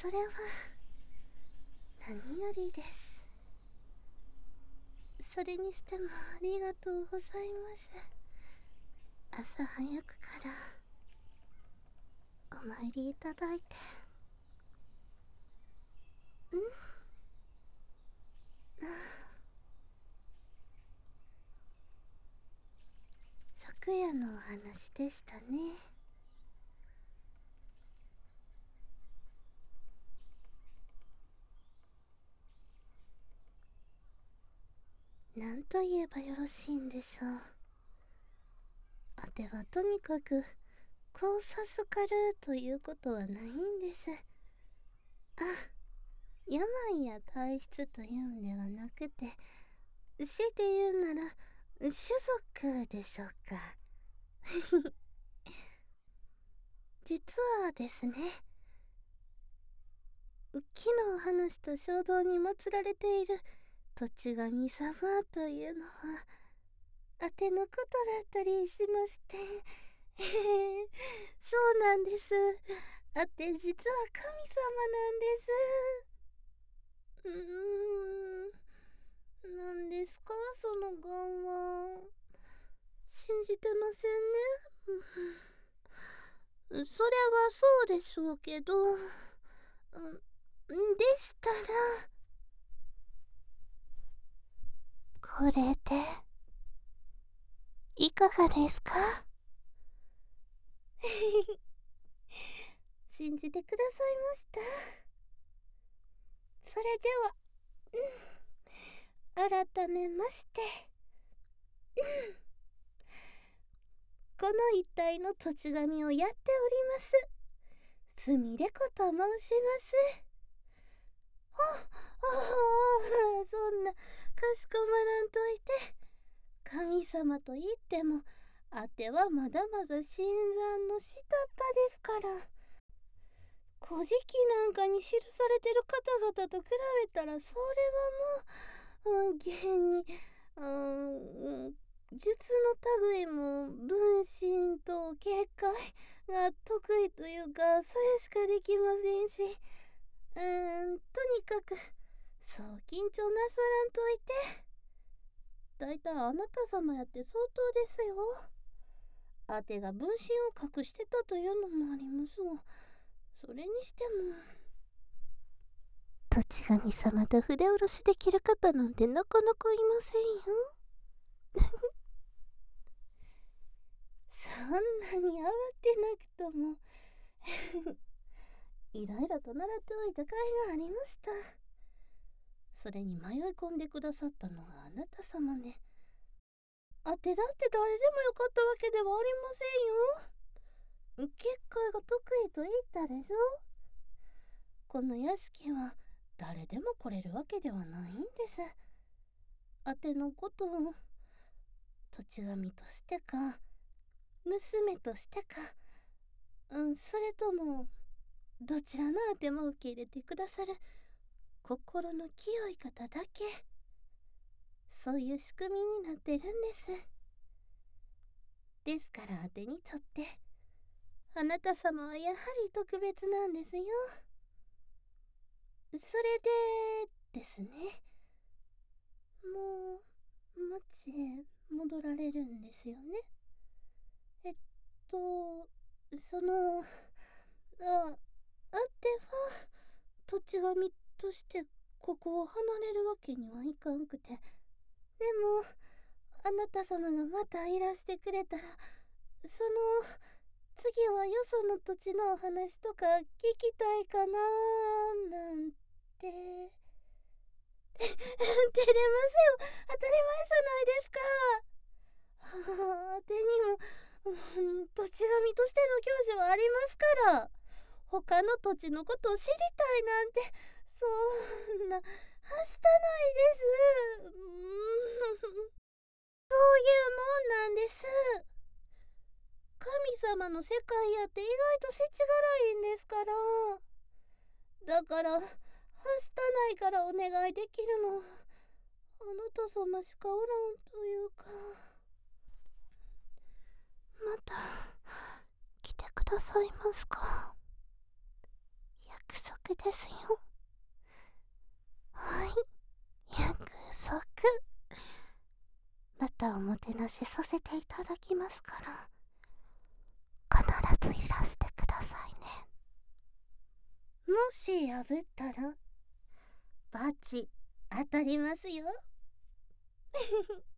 それは何よりです。それにしてもありがとうございます。朝早くからお参りいただいて。昨夜のお話でしたね。何と言えばよろしいんでしょう。あてはとにかくこう授かるということはないんです。あ、病や体質というんではなくて、強いて言うなら種族でしょうか。実はですね、木のお話と衝動に祀られている土地神様というのはあてのことだったりしまして。そうなんです。あて実は神様なんです。なんですかその願は。信じてませんね。それはそうでしょうけど、でしたらこれでいかがですか？信じてくださいました。それでは、改めまして、この一帯の土地神をやっておりますすみれ子と申します。そんなかしこまらんといて。神様と言ってもあてはまだまだ新参の下っ端ですから。古事記なんかに記されてる方々と比べたらそれはもう、現に術の類も分身と結界が得意というかそれしかできませんし、とにかくそう緊張なさらんといて。だいたいあなた様やって相当ですよ。あてが分身を隠してたというのもありますが、それにしても土地神様と筆下ろしできる方なんてなかなかいませんよ。そんなに慌てなくともいろいろと習っておいた甲斐がありました。それに迷い込んでくださったのがあなた様ね。あてだって誰でもよかったわけではありませんよ。結界が得意と言ったでしょ。この屋敷は誰でも来れるわけではないんです。あてのことを土地神としてか娘としてか、それともどちらのあても受け入れてくださる心の清い方だけ、そういう仕組みになってるんです。ですからあてにとってあなた様はやはり特別なんですよ。それでですね、もう町へ戻られるんですよね。えっとそのては土地神としてここを離れるわけにはいかんくて。でもあなた様がまたいらしてくれたら、その次はよその土地のお話とか聞きたいかななんて。照れますよ。当たり前じゃないですか。あてにも、土地神としての教授はありますから。他の土地のことを知りたいなんて、そんなはしたないです。そういうもんなんです。神様の世界やって意外と世知辛いんですから。だからはしたないからお願いできるのはあなた様しかおらんというか。また来てくださいますか？約束です。 たおもてなしさせていただきますから、必ずいらしてくださいね。もし破ったらバチ当たりますよ。